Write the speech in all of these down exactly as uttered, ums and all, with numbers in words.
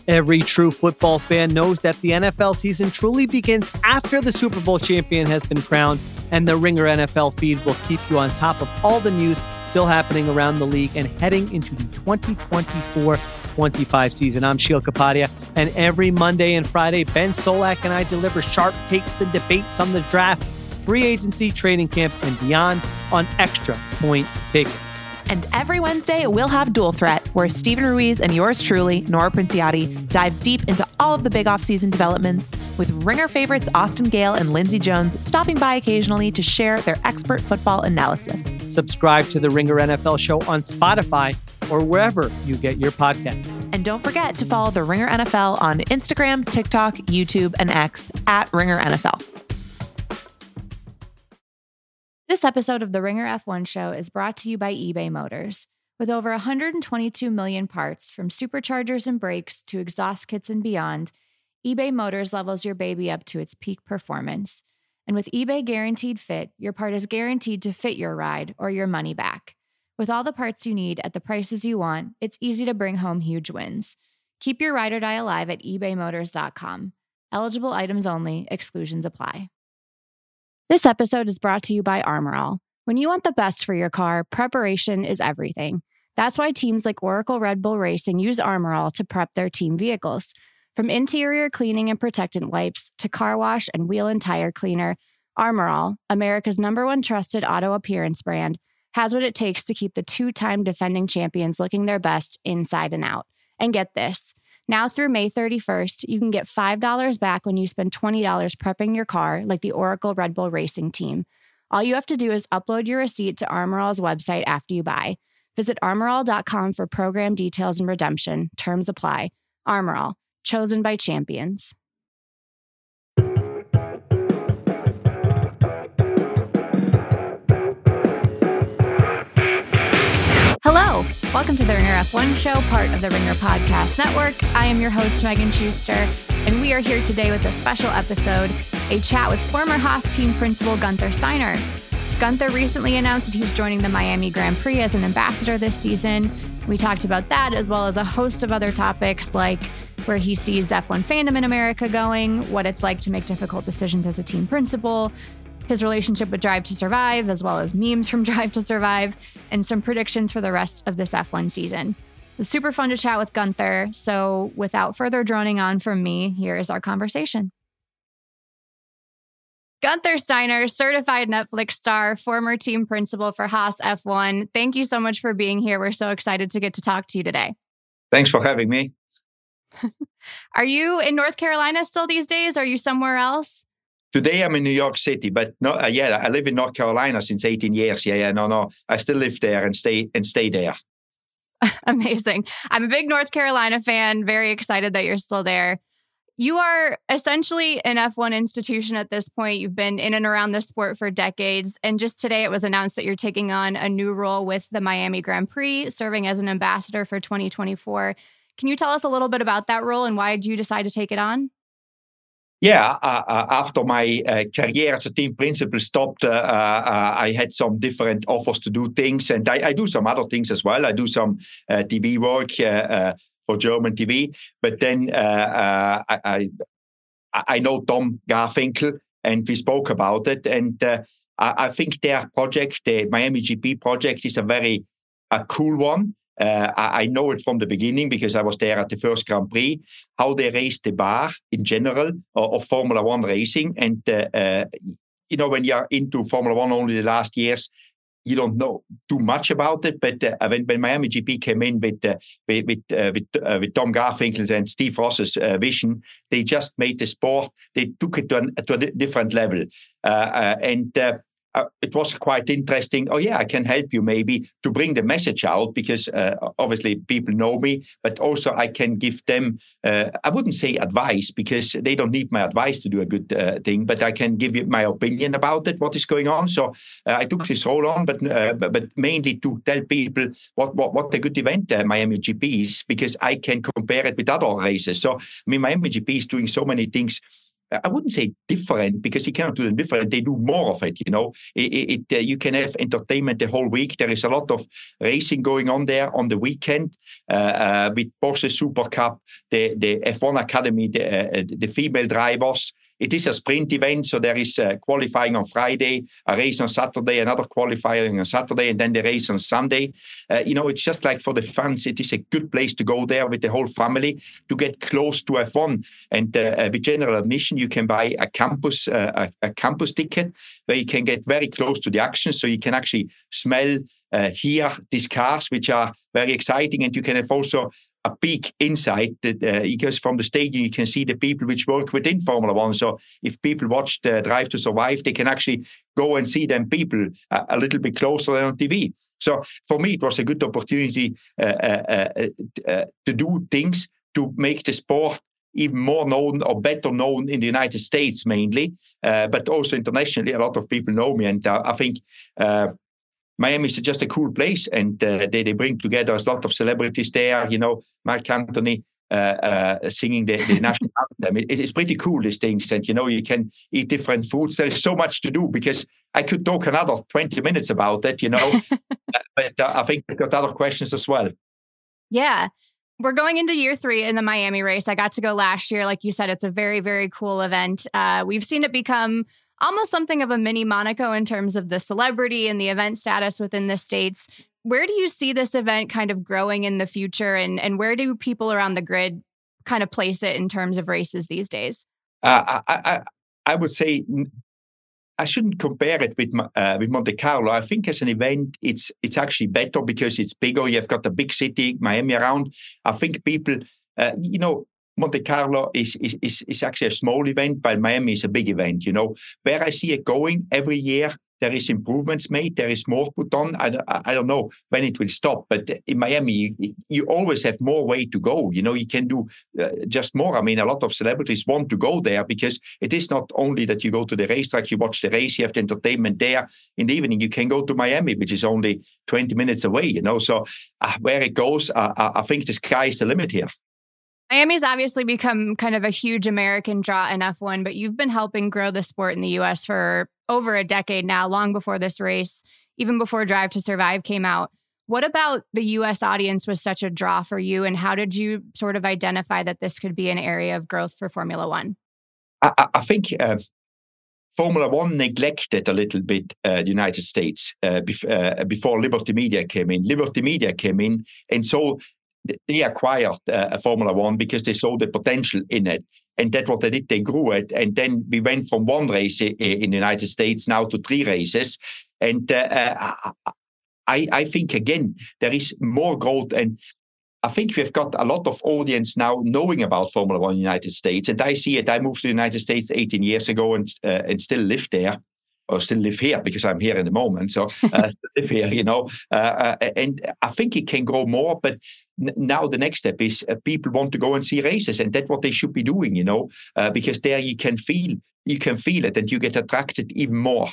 Every true football fan knows that the N F L season truly begins after the Super Bowl champion has been crowned, and the Ringer N F L feed will keep you on top of all the news still happening around the league and heading into the twenty twenty-four twenty-five season. I'm Sheil Kapadia, and every Monday and Friday, Ben Solak and I deliver sharp takes and debates on the draft, free agency, training camp, and beyond on Extra Point Taken. And every Wednesday, we'll have Dual Threat, where Stephen Ruiz and yours truly, Nora Princiati, dive deep into all of the big off-season developments, with Ringer favorites Austin Gale and Lindsey Jones stopping by occasionally to share their expert football analysis. Subscribe to the Ringer N F L show on Spotify or wherever you get your podcasts. And don't forget to follow the Ringer N F L on Instagram, TikTok, YouTube, and X at Ringer N F L. This episode of the Ringer F one Show is brought to you by eBay Motors. With over one hundred twenty-two million parts, from superchargers and brakes to exhaust kits and beyond, eBay Motors levels your baby up to its peak performance. And with eBay Guaranteed Fit, your part is guaranteed to fit your ride or your money back. With all the parts you need at the prices you want, it's easy to bring home huge wins. Keep your ride or die alive at ebay motors dot com. Eligible items only. Exclusions apply. This episode is brought to you by Armor All. When you want the best for your car, preparation is everything. That's why teams like Oracle Red Bull Racing use Armor All to prep their team vehicles. From interior cleaning and protectant wipes to car wash and wheel and tire cleaner, Armor All, America's number one trusted auto appearance brand, has what it takes to keep the two-time defending champions looking their best inside and out. And get this. Now through May thirty-first, you can get five dollars back when you spend twenty dollars prepping your car like the Oracle Red Bull Racing team. All you have to do is upload your receipt to Armor All's website after you buy. Visit armor all dot com for program details and redemption. Terms apply. Armor All, chosen by champions. Hello, welcome to the Ringer F one Show, part of the Ringer Podcast Network. I am your host, Megan Schuster, and we are here today with a special episode, a chat with former Haas team principal Gunther Steiner. Gunther recently announced that he's joining the Miami Grand Prix as an ambassador this season. We talked about that, as well as a host of other topics, like where he sees F one fandom in America going, what it's like to make difficult decisions as a team principal, his relationship with Drive to Survive, as well as memes from Drive to Survive, and some predictions for the rest of this F one season. It was super fun to chat with Gunther, so without further droning on from me, here is our conversation. Gunther Steiner, certified Netflix star, former team principal for Haas F one. Thank you so much for being here. We're so excited to get to talk to you today. Thanks for having me. Are you in North Carolina still these days? Are you somewhere else? Today I'm in New York City, but no, uh, yeah, I live in North Carolina since eighteen years. Yeah, yeah, no, no, I still live there and stay and stay there. Amazing. I'm a big North Carolina fan. Very excited that you're still there. You are essentially an F one institution at this point. You've been in and around the sport for decades. And just today it was announced that you're taking on a new role with the Miami Grand Prix, serving as an ambassador for twenty twenty-four. Can you tell us a little bit about that role and why did you decide to take it on? Yeah, uh, uh, after my uh, career as a team principal stopped, uh, uh, I had some different offers to do things. And I, I do some other things as well. I do some uh, T V work uh, uh, for German T V. But then uh, uh, I, I know Tom Garfinkel, and we spoke about it. And uh, I, I think their project, the Miami G P project, is a very a cool one. Uh, I, I know it from the beginning because I was there at the first Grand Prix, how they raised the bar in general of, of Formula One racing. And, uh, uh, you know, when you're into Formula One only the last years, you don't know too much about it. But uh, when, when Miami G P came in with uh, with with, uh, with, uh, with Tom Garfinkel and Steve Ross's uh, vision, they just made the sport, they took it to, an, to a different level. Uh, uh, and uh, Uh, it was quite interesting. Oh, yeah, I can help you maybe to bring the message out because uh, obviously people know me, but also I can give them, uh, I wouldn't say advice because they don't need my advice to do a good uh, thing, but I can give you my opinion about it, what is going on. So uh, I took this role on, but uh, but mainly to tell people what, what, what a good event uh, Miami G P is because I can compare it with other races. So, I mean, Miami G P is doing so many things I wouldn't say different, because you cannot do them different. They do more of it, you know. It, it, it uh, you can have entertainment the whole week. There is a lot of racing going on there on the weekend uh, uh, with Porsche Super Cup, the, the F one Academy, the, uh, the female drivers. It is a sprint event, so there is uh, qualifying on Friday, a race on Saturday, another qualifying on Saturday, and then the race on Sunday. Uh, you know, it's just like for the fans, it is a good place to go there with the whole family to get close to F one. And uh, with general admission, you can buy a campus uh, a, a campus ticket where you can get very close to the action, so you can actually smell, uh, hear these cars, which are very exciting, and you can have also a peek inside, the, uh, because from the stadium you can see the people which work within Formula One. So if people watch the Drive to Survive, they can actually go and see them people a, a little bit closer than on T V. So for me, it was a good opportunity uh, uh, uh, uh, to do things to make the sport even more known or better known in the United States mainly, uh, but also internationally. A lot of people know me, and uh, I think uh, Miami is just a cool place, and uh, they, they bring together a lot of celebrities there. You know, Mark Anthony uh, uh, singing the, the national anthem. It, it's pretty cool, these things. And, you know, you can eat different foods. There's so much to do, because I could talk another twenty minutes about it, you know. But uh, I think we've got other questions as well. Yeah. We're going into year three in the Miami race. I got to go last year. Like you said, it's a very, very cool event. Uh, we've seen it become almost something of a mini Monaco in terms of the celebrity and the event status within the States. Where do you see this event kind of growing in the future, and, and where do people around the grid kind of place it in terms of races these days? Uh, I, I, I would say I shouldn't compare it with uh, with Monte Carlo. I think as an event, it's it's actually better because it's bigger. You've got a big city, Miami, around. I think people, uh, you know, Monte Carlo is, is is is actually a small event, while Miami is a big event. You know, where I see it going every year, there is improvements made. There is more put on. I, I, I don't know when it will stop, but in Miami, you, you always have more way to go. You know, you can do uh, just more. I mean, a lot of celebrities want to go there because it is not only that you go to the racetrack, you watch the race, you have the entertainment there. In the evening, you can go to Miami, which is only twenty minutes away, you know. So uh, where it goes, uh, I think the sky is the limit here. Miami's obviously become kind of a huge American draw in F one, but you've been helping grow the sport in the U S for over a decade now, long before this race, even before Drive to Survive came out. What about the U S audience was such a draw for you, and how did you sort of identify that this could be an area of growth for Formula One? I, I think uh, Formula One neglected a little bit uh, the United States uh, bef- uh, before Liberty Media came in. Liberty Media came in, and so they acquired uh, Formula One because they saw the potential in it. And that's what they did. They grew it. And then we went from one race in the United States now to three races. And uh, I, I think, again, there is more growth. And I think we've got a lot of audience now knowing about Formula One in the United States. And I see it. I moved to the United States eighteen years ago and, uh, and still live there. Or still live here because I'm here in the moment. So uh, live here, you know. Uh, uh, and I think it can grow more. But n- now the next step is uh, people want to go and see races, and that's what they should be doing, you know, uh, because there you can feel you can feel it, and you get attracted even more.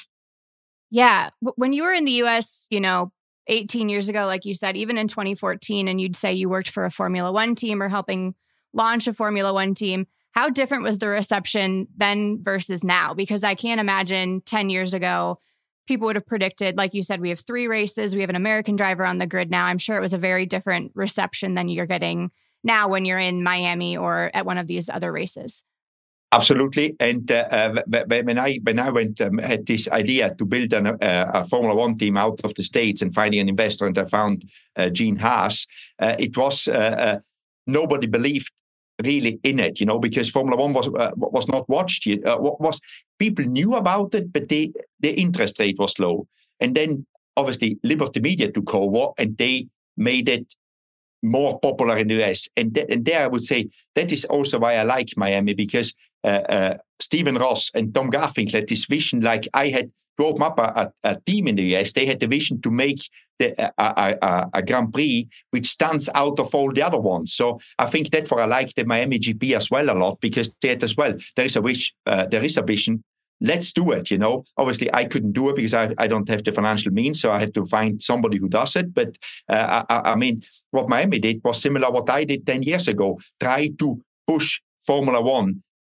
Yeah, when you were in the U S, you know, eighteen years ago, like you said, even in twenty fourteen, and you'd say you worked for a Formula One team or helping launch a Formula One team. How different was the reception then versus now? Because I can't imagine ten years ago, people would have predicted, like you said, we have three races, we have an American driver on the grid now. I'm sure it was a very different reception than you're getting now when you're in Miami or at one of these other races. Absolutely. And uh, uh, when I when I went um, had this idea to build an, uh, a Formula One team out of the States and finding an investor, and I found uh, Gene Haas, uh, it was uh, uh, nobody believed really in it, you know, because Formula One was uh, was not watched yet. Uh, was people knew about it, but they, the interest rate was low. And then obviously Liberty Media took over, and they made it more popular in the U S. And, th- and there I would say that is also why I like Miami, because uh, uh, Stephen Ross and Tom Garfinkel had this vision, like I had to open up a, a, a team in the U S. They had the vision to make the, a, a, a, a Grand Prix which stands out of all the other ones. So I think that's why I like the Miami G P as well a lot, because that as well, there is a wish, uh, there is a vision. Let's do it, you know. Obviously, I couldn't do it because I, I don't have the financial means, so I had to find somebody who does it. But uh, I, I mean, what Miami did was similar to what I did ten years ago. Try to push Formula One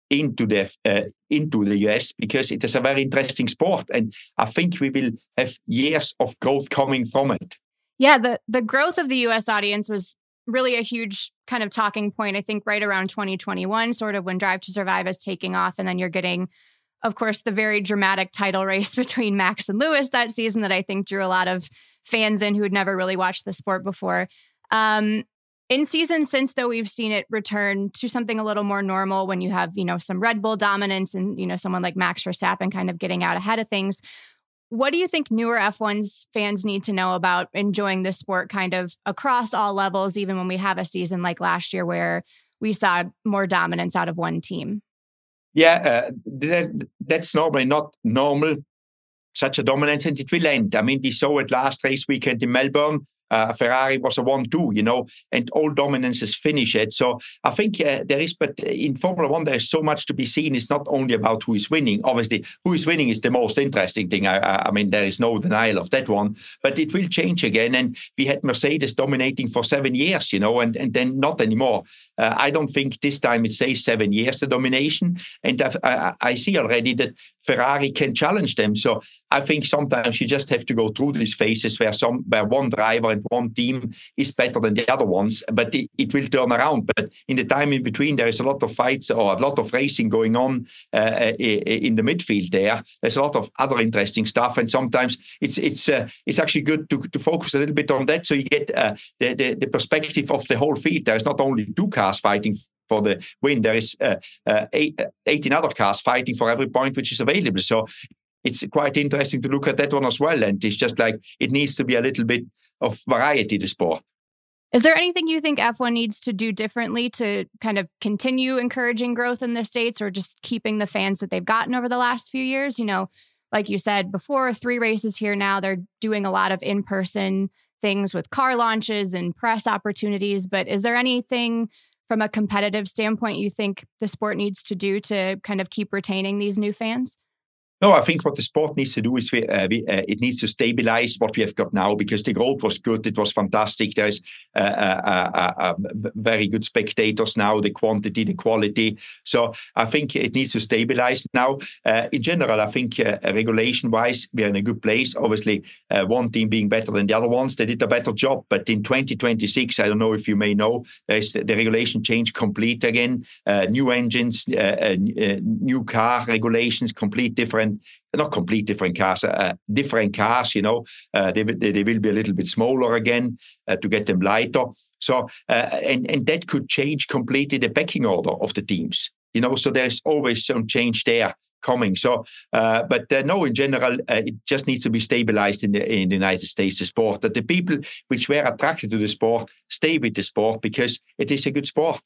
into the uh, into the U S because it is a very interesting sport, and I think we will have years of growth coming from it. Yeah, the the growth of the U S audience was really a huge kind of talking point, I think, right around twenty twenty-one, sort of when Drive to Survive is taking off. And then you're getting, of course, the very dramatic title race between Max and Lewis that season that I think drew a lot of fans in who had never really watched the sport before. Um, in seasons since, though, we've seen it return to something a little more normal when you have, you know, some Red Bull dominance and, you know, someone like Max Verstappen kind of getting out ahead of things. What do you think newer F one's fans need to know about enjoying this sport kind of across all levels, even when we have a season like last year where we saw more dominance out of one team? Yeah, uh, that, that's normally not normal, such a dominance, and it will end. I mean, we saw it last race weekend in Melbourne. Uh, Ferrari was a one two, you know, and all dominances finish it. So I think uh, there is, but in Formula One, there is so much to be seen. It's not only about who is winning. Obviously, who is winning is the most interesting thing. I, I, I mean, there is no denial of that one, but it will change again. And we had Mercedes dominating for seven years, you know, and, and then not anymore. Uh, I don't think this time it says seven years, the domination. And I, I see already that Ferrari can challenge them. So I think sometimes you just have to go through these phases where some, where one driver and one team is better than the other ones, but it, it will turn around. But in the time in between, there is a lot of fights or a lot of racing going on uh, in the midfield there. There's a lot of other interesting stuff. And sometimes it's it's uh, it's actually good to, to focus a little bit on that so you get uh, the, the, the perspective of the whole field. There's not only two cars fighting for the win, there is uh, uh, eight, eighteen other cars fighting for every point which is available. So it's quite interesting to look at that one as well. And it's just like, it needs to be a little bit of variety, the sport. Is there anything you think F one needs to do differently to kind of continue encouraging growth in the States, or just keeping the fans that they've gotten over the last few years? You know, like you said before, three races here now, they're doing a lot of in-person things with car launches and press opportunities. But is there anything from a competitive standpoint you think the sport needs to do to kind of keep retaining these new fans? No, I think what the sport needs to do is we, uh, we, uh, it needs to stabilize what we have got now, because the growth was good. It was fantastic. There's uh, uh, uh, uh, very good spectators now, the quantity, the quality. So I think it needs to stabilize now. Uh, in general, I think uh, regulation-wise, we're in a good place. Obviously, uh, one team being better than the other ones, they did a better job. But in twenty twenty-six, I don't know if you may know, there's the regulation change complete again. Uh, new engines, uh, uh, new car regulations, complete different. Not complete different cars, uh, different cars, you know, uh, they, they, they will be a little bit smaller again uh, to get them lighter. So, uh, and, and that could change completely the pecking order of the teams, you know, so there's always some change there coming. So, uh, but uh, no, in general, uh, it just needs to be stabilized in the, in the United States, the sport, that the people which were attracted to the sport stay with the sport because it is a good sport.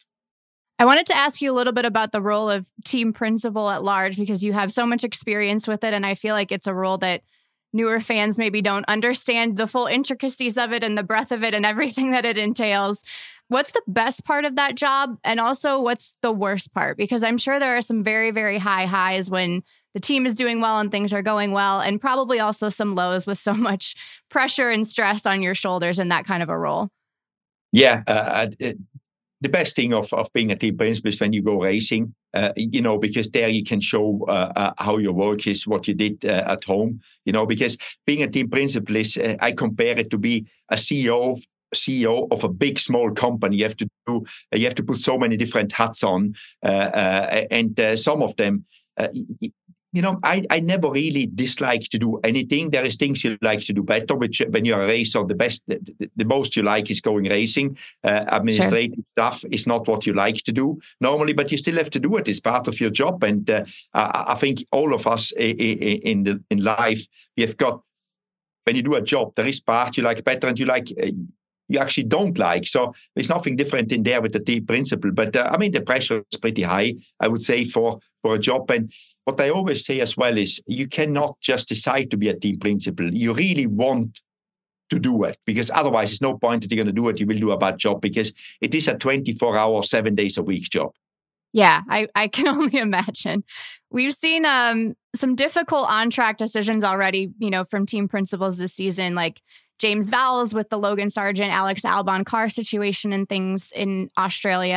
I wanted to ask you a little bit about the role of team principal at large, because you have so much experience with it. And I feel like it's a role that newer fans maybe don't understand the full intricacies of it and the breadth of it and everything that it entails. What's the best part of that job? And also, what's the worst part? Because I'm sure there are some very, very high highs when the team is doing well and things are going well, and probably also some lows with so much pressure and stress on your shoulders in that kind of a role. Yeah, uh, it, the best thing of, of being a team principal is when you go racing, uh, you know, because there you can show uh, uh, how your work is, what you did uh, at home, you know, because being a team principal is, uh, I compare it to be a C E O of, C E O of a big, small company. You have to do, uh, you have to put so many different hats on, uh, uh, and uh, some of them, uh, you know, I, I never really dislike to do anything. There is things you like to do better, which when you're a racer, the best, the, the most you like is going racing. Uh, administrative sure. stuff is not what you like to do normally, but you still have to do it. It's part of your job. And uh, I, I think all of us in the in life, we have got, when you do a job, there is part you like better and you like, uh, you actually don't like. So there's nothing different in there with the team principle. But uh, I mean, the pressure is pretty high, I would say, for, for a job. And what I always say as well is you cannot just decide to be a team principal. You really want to do it, because otherwise there's no point that you're going to do it. You will do a bad job, because it is a twenty-four hour, seven days a week job. Yeah, I, I can only imagine. We've seen um, some difficult on-track decisions already, you know, from team principals this season, like James Vowles with the Logan Sargent, Alex Albon car situation and things in Australia.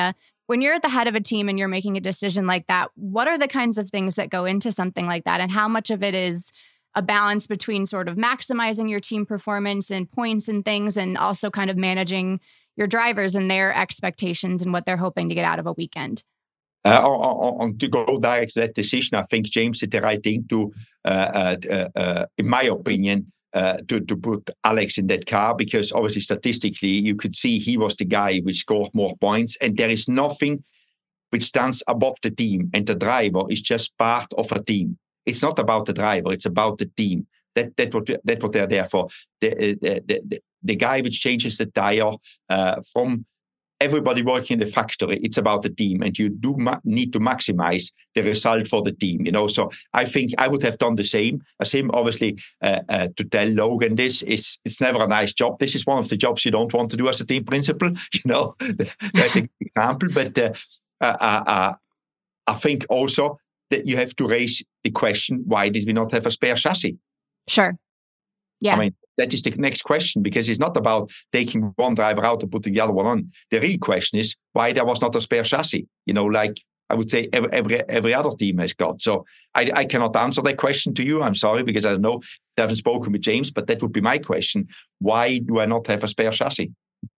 when you're at the head of a team and you're making a decision like that, what are the kinds of things that go into something like that? And how much of it is a balance between sort of maximizing your team performance and points and things, and also kind of managing your drivers and their expectations and what they're hoping to get out of a weekend? Uh, on, on, to go direct to that decision, I think James did the right thing to, uh, uh, uh, in my opinion, uh, to, to put Alex in that car, because obviously statistically you could see he was the guy which scored more points, and there is nothing which stands above the team, and the driver is just part of a team. It's not about the driver; it's about the team. That that what that what they're there for. The the the, the guy which changes the tire uh, from everybody working in the factory. It's about the team, and you do ma- need to maximize the result for the team. You know, so I think I would have done the same as him. Obviously, uh, uh, to tell Logan this is it's never a nice job. This is one of the jobs you don't want to do as a team principal. You know, that's an example. But uh, uh, uh, I think also that you have to raise the question, why did we not have a spare chassis? Sure. Yeah. I mean, that is the next question, because it's not about taking one driver out and putting the other one on. The real question is why there was not a spare chassis, you know, like I would say every every, every other team has got. So I, I cannot answer that question to you. I'm sorry, because I don't know. I haven't spoken with James, but that would be my question. Why do I not have a spare chassis?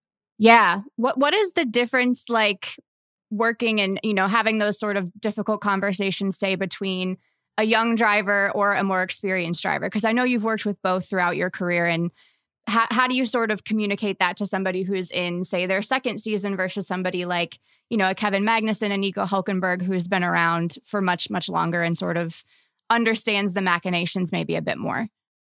Yeah. What What is the difference like working and, you know, having those sort of difficult conversations, say, between a young driver or a more experienced driver? Because I know you've worked with both throughout your career. And how, how do you sort of communicate that to somebody who's in, say, their second season versus somebody like, you know, a Kevin Magnussen and Nico Hülkenberg, who's been around for much, much longer and sort of understands the machinations maybe a bit more?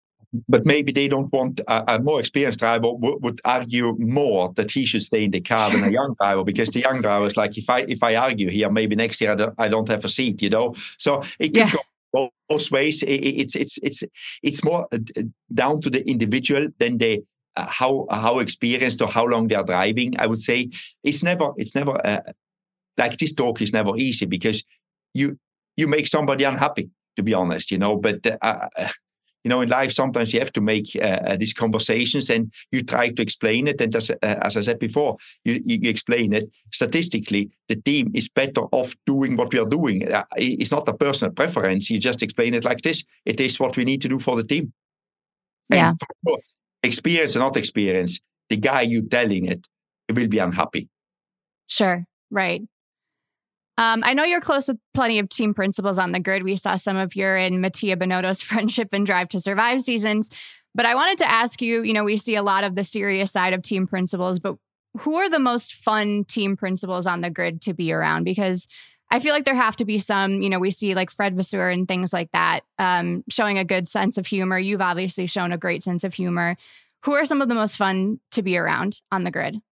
But maybe they don't want a, a more experienced driver w- would argue more that he should stay in the car sure. than a young driver, because the young driver is like, if I if I argue here, maybe next year I don't, I don't have a seat, you know. So it could yeah. go both ways. It, it's it's it's it's more down to the individual than the uh, how how experienced or how long they are driving. I would say it's never it's never uh, like this talk is never easy, because you you make somebody unhappy, to be honest, you know. But uh, you know, in life, sometimes you have to make uh, these conversations, and you try to explain it. And as, uh, as I said before, you, you explain it. Statistically, the team is better off doing what we are doing. Uh, it's not a personal preference. You just explain it like this. It is what we need to do for the team. Yeah. And for experience or not experience, the guy you telling it, he will be unhappy. Sure. Right. Um, I know you're close with plenty of team principals on the grid. We saw some of your and Mattia Binotto's friendship and Drive to Survive seasons. But I wanted to ask you, you know, we see a lot of the serious side of team principals, but who are the most fun team principals on the grid to be around? Because I feel like there have to be some, you know, we see like Fred Vasseur and things like that, um, showing a good sense of humor. You've obviously shown a great sense of humor. Who are some of the most fun to be around on the grid?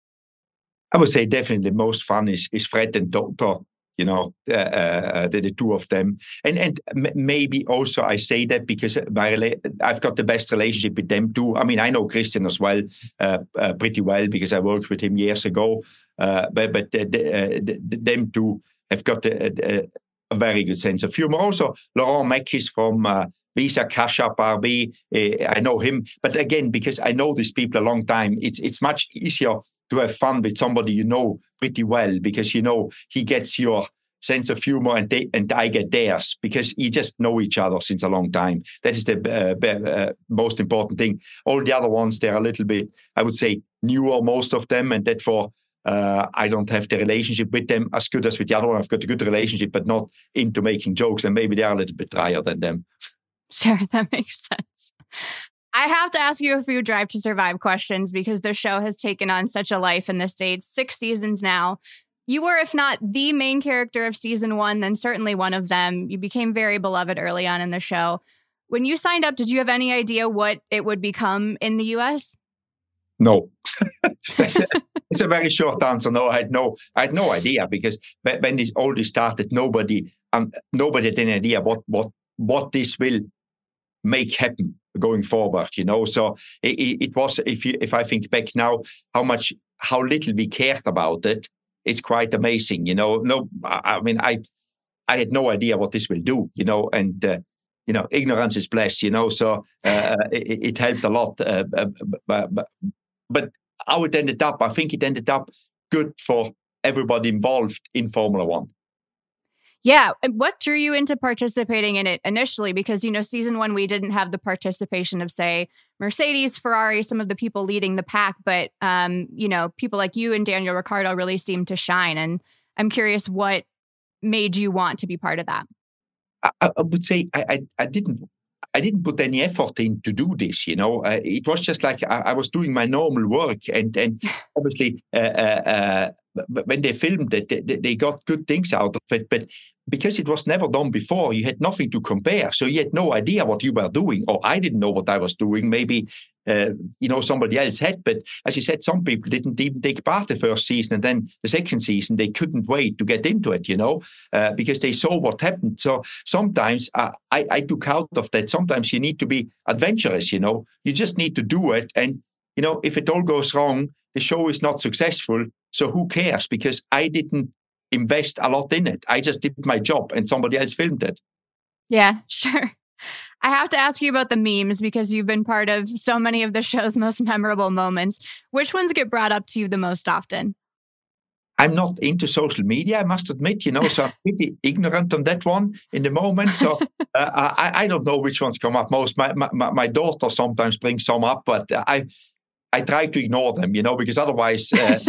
I would say definitely the most fun is, is Fred and Toto. You know, uh, uh, the, the two of them. And and m- maybe also I say that because my rela- I've got the best relationship with them too. I mean, I know Christian as well, uh, uh, pretty well, because I worked with him years ago. Uh, but but uh, the, uh, the, them two have got a, a, a very good sense of humor. Also, Laurent Mekies from uh, Visa Cash App R B, uh, I know him. But again, because I know these people a long time, it's it's much easier to have fun with somebody you know pretty well, because you know he gets your sense of humor and they, and I get theirs, because you just know each other since a long time. That is the uh, uh, most important thing. All the other ones, they're a little bit, I would say, newer, most of them, and therefore uh, I don't have the relationship with them as good as with the other one. I've got a good relationship, but not into making jokes, and maybe they're a little bit drier than them. Sure, that makes sense. I have to ask you a few Drive to Survive questions, because the show has taken on such a life in the States. Six seasons now. You were, if not the main character of season one, then certainly one of them. You became very beloved early on in the show. When you signed up, did you have any idea what it would become in the U S? No. It's a, it's a very short answer. No, I had no, I had no idea, because when this all this started, nobody, um, nobody had any idea what what what this will make happen going forward, you know. So it, it was, if you, if I think back now, how much, how little we cared about it, it's quite amazing, you know. No, I mean, I, I had no idea what this will do, you know, and uh, you know, ignorance is bliss, you know. So uh, it, it helped a lot, uh, but, but, but how it ended up, I think it ended up good for everybody involved in Formula One. Yeah. What drew you into participating in it initially? Because, you know, season one, we didn't have the participation of, say, Mercedes, Ferrari, some of the people leading the pack. But, um, you know, people like you and Daniel Ricciardo really seemed to shine. And I'm curious what made you want to be part of that. I, I would say I, I, I didn't I didn't put any effort in to do this, you know. Uh, it was just like I, I was doing my normal work. And, and obviously, uh, uh, uh, when they filmed it, they, they got good things out of it. But because it was never done before, you had nothing to compare. So you had no idea what you were doing. Or I didn't know what I was doing. Maybe, uh, you know, somebody else had. But as you said, some people didn't even take part the first season. And then the second season, they couldn't wait to get into it, you know, uh, because they saw what happened. So sometimes uh, I, I took out of that. Sometimes you need to be adventurous, you know. You just need to do it. And, you know, if it all goes wrong, the show is not successful. So who cares? Because I didn't invest a lot in it. I just did my job and somebody else filmed it. Yeah, sure. I have to ask you about the memes because you've been part of so many of the show's most memorable moments. Which ones get brought up to you the most often? I'm not into social media, I must admit, you know, so I'm pretty ignorant on that one in the moment. So uh, I, I don't know which ones come up most. My, my, my daughter sometimes brings some up, but I I try to ignore them, you know, because otherwise uh,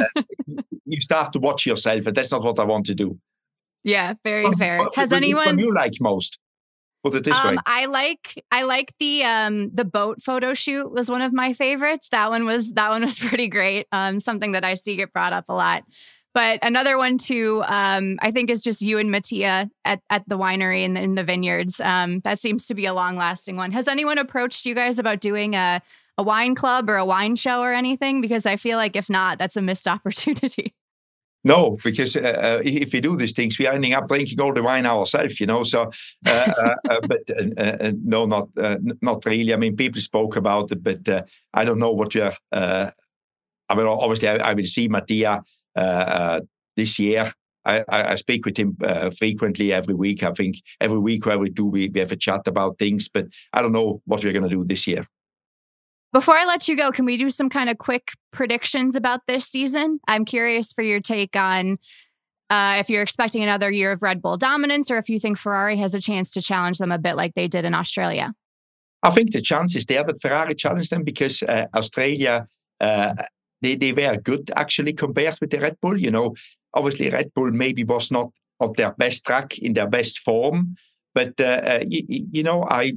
you start to watch yourself, and that's not what I want to do. Yeah, very What, fair. what, Has what, anyone? What do you like most? Put it this um, way. I like I like the um, the boat photo shoot was one of my favorites. That one was that one was pretty great. Um, something that I see get brought up a lot. But another one too, um, I think is just you and Mattia at, at the winery in the, in the vineyards. Um, that seems to be a long lasting one. Has anyone approached you guys about doing a a wine club or a wine show or anything? Because I feel like if not, that's a missed opportunity. No, because uh, if we do these things, we are ending up drinking all the wine ourselves, you know. So, uh, uh, uh, but uh, uh, no, not uh, not really. I mean, people spoke about it, but uh, I don't know what you're. Uh, I mean, obviously, I, I will see Mattia uh, uh, this year. I, I, I speak with him uh, frequently every week. I think every week or every two, we, we have a chat about things, but I don't know what we're going to do this year. Before I let you go, can we do some kind of quick predictions about this season? I'm curious for your take on uh, if you're expecting another year of Red Bull dominance or if you think Ferrari has a chance to challenge them a bit like they did in Australia. I think the chance is there that Ferrari challenged them because uh, Australia, uh, they, they were good actually compared with the Red Bull. You know, obviously Red Bull maybe was not on their best track, in their best form. But, uh, uh, you, you know, I...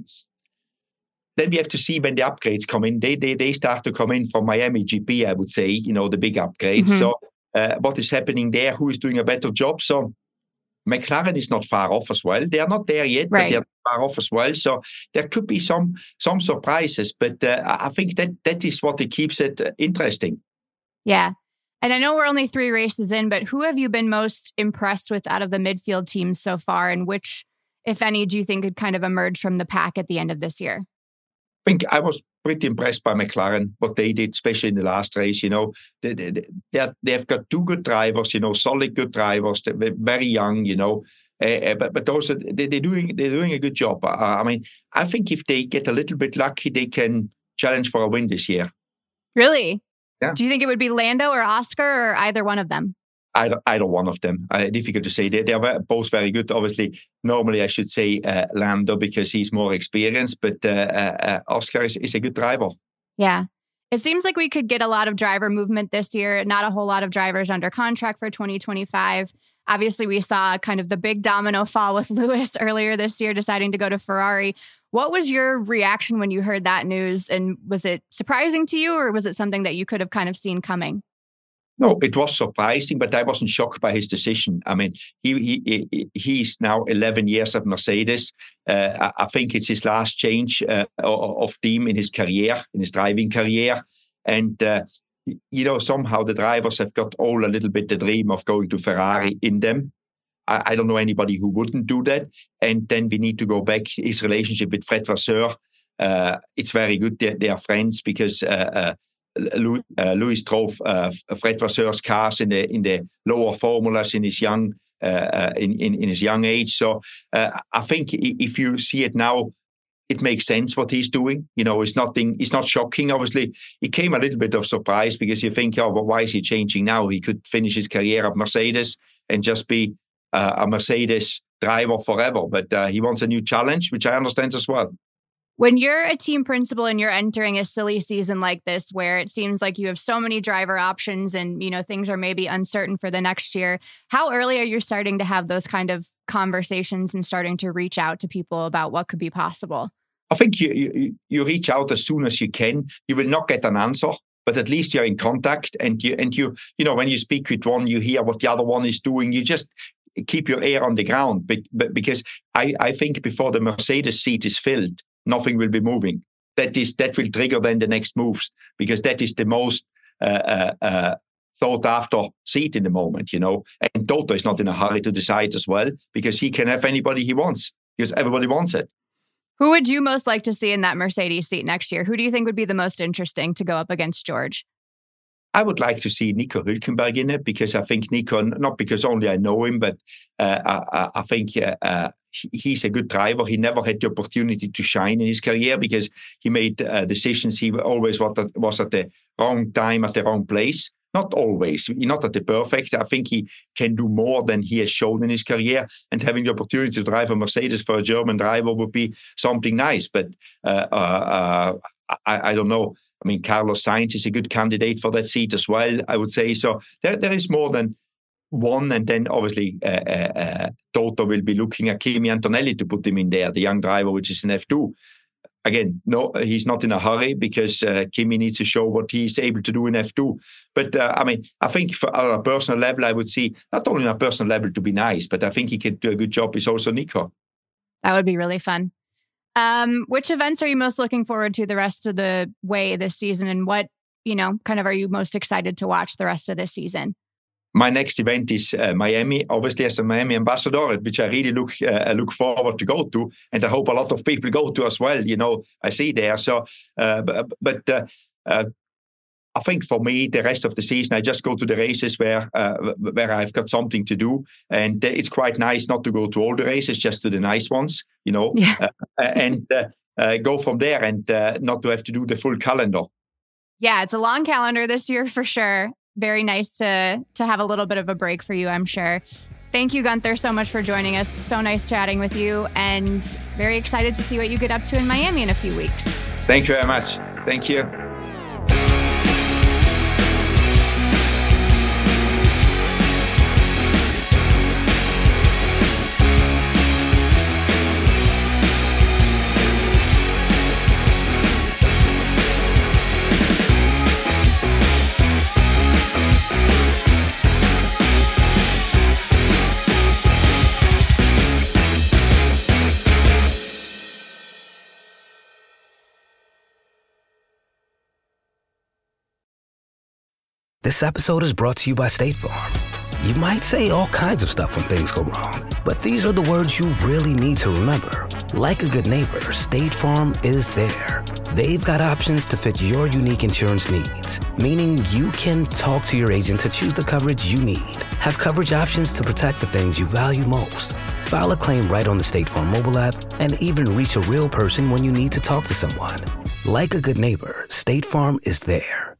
Then we have to see when the upgrades come in. They they they start to come in from Miami G P, I would say, you know, the big upgrades. Mm-hmm. So uh, what is happening there? Who is doing a better job? So McLaren is not far off as well. They are not there yet, right. But they are far off as well. So there could be some some surprises. But uh, I think that that is what it keeps it interesting. Yeah. And I know we're only three races in, but who have you been most impressed with out of the midfield teams so far? And which, if any, do you think could kind of emerge from the pack at the end of this year? I think I was pretty impressed by McLaren, what they did, especially in the last race. You know, they, they, they, they've got two good drivers, you know, solid good drivers. They're very young, you know, uh, but but also they, they're doing they're doing a good job. Uh, I mean, I think if they get a little bit lucky, they can challenge for a win this year. Really? Yeah. Do you think it would be Lando or Oscar or either one of them? Either, either one of them. Uh, difficult to say. They, they are both very good. Obviously, normally I should say uh, Lando because he's more experienced, but uh, uh, Oscar is, is a good driver. Yeah. It seems like we could get a lot of driver movement this year. Not a whole lot of drivers under contract for twenty twenty-five. Obviously, we saw kind of the big domino fall with Lewis earlier this year, deciding to go to Ferrari. What was your reaction when you heard that news? And was it surprising to you, or was it something that you could have kind of seen coming? No, it was surprising, but I wasn't shocked by his decision. I mean, he, he he's now eleven years at Mercedes. Uh, I, I think it's his last change uh, of team in his career, in his driving career. And, uh, you know, somehow the drivers have got all a little bit the dream of going to Ferrari in them. I, I don't know anybody who wouldn't do that. And then we need to go back. His relationship with Fred Vasseur, uh, it's very good. They, they are friends because... Uh, uh, Louis, uh, Louis drove uh, Fred Vasseur's cars in the in the lower formulas in his young uh, in, in in his young age. So uh, I think if you see it now, it makes sense what he's doing. You know, it's nothing, it's not shocking. Obviously, it came a little bit of surprise because you think, oh, well, why is he changing now? He could finish his career at Mercedes and just be uh, a Mercedes driver forever. But uh, he wants a new challenge, which I understand as well. When you're a team principal and you're entering a silly season like this, where it seems like you have so many driver options and, you know, things are maybe uncertain for the next year, how early are you starting to have those kind of conversations and starting to reach out to people about what could be possible? I think you, you, you reach out as soon as you can. You will not get an answer, but at least you're in contact. And you, and you, you know, when you speak with one, you hear what the other one is doing. You just keep your ear on the ground. But, but because I, I think before the Mercedes seat is filled, nothing will be moving. That is that will trigger then the next moves, because that is the most uh, uh, uh, thought after seat in the moment, you know. And Toto is not in a hurry to decide as well, because he can have anybody he wants, because everybody wants it. Who would you most like to see in that Mercedes seat next year? Who do you think would be the most interesting to go up against George? I would like to see Nico Hülkenberg in it, because I think Nico, not because only I know him, but uh, I, I think uh, uh, he's a good driver. He never had the opportunity to shine in his career because he made uh, decisions. He always was at the wrong time, at the wrong place. Not always, not at the perfect. I think he can do more than he has shown in his career. And having the opportunity to drive a Mercedes for a German driver would be something nice. But uh, uh, uh, I, I don't know. I mean, Carlos Sainz is a good candidate for that seat as well, I would say. So there, there is more than one. And then obviously uh, uh, uh, Toto will be looking at Kimi Antonelli to put him in there, the young driver, which is an F two. Again, no, he's not in a hurry because uh, Kimi needs to show what he's able to do in F two. But uh, I mean, I think for, on a personal level, I would see, not only on a personal level to be nice, but I think he could do a good job is also Nico. That would be really fun. Um, which events are you most looking forward to the rest of the way this season, and what, you know, kind of are you most excited to watch the rest of this season? My next event is uh, Miami, obviously as a Miami ambassador, which I really look uh, look forward to go to, and I hope a lot of people go to as well. You know, I see there. So, uh, but, but uh, uh, I think for me, the rest of the season, I just go to the races where uh, where I've got something to do, and it's quite nice not to go to all the races, just to the nice ones, you know, yeah. uh, and uh, uh, go from there, and uh, not to have to do the full calendar. Yeah, it's a long calendar this year for sure. Very nice to to have a little bit of a break for you, I'm sure. Thank you, Gunther, so much for joining us. So nice chatting with you, and very excited to see what you get up to in Miami in a few weeks. Thank you very much. Thank you. This episode is brought to you by State Farm. You might say all kinds of stuff when things go wrong, but these are the words you really need to remember. Like a good neighbor, State Farm is there. They've got options to fit your unique insurance needs, meaning you can talk to your agent to choose the coverage you need, have coverage options to protect the things you value most, file a claim right on the State Farm mobile app, and even reach a real person when you need to talk to someone. Like a good neighbor, State Farm is there.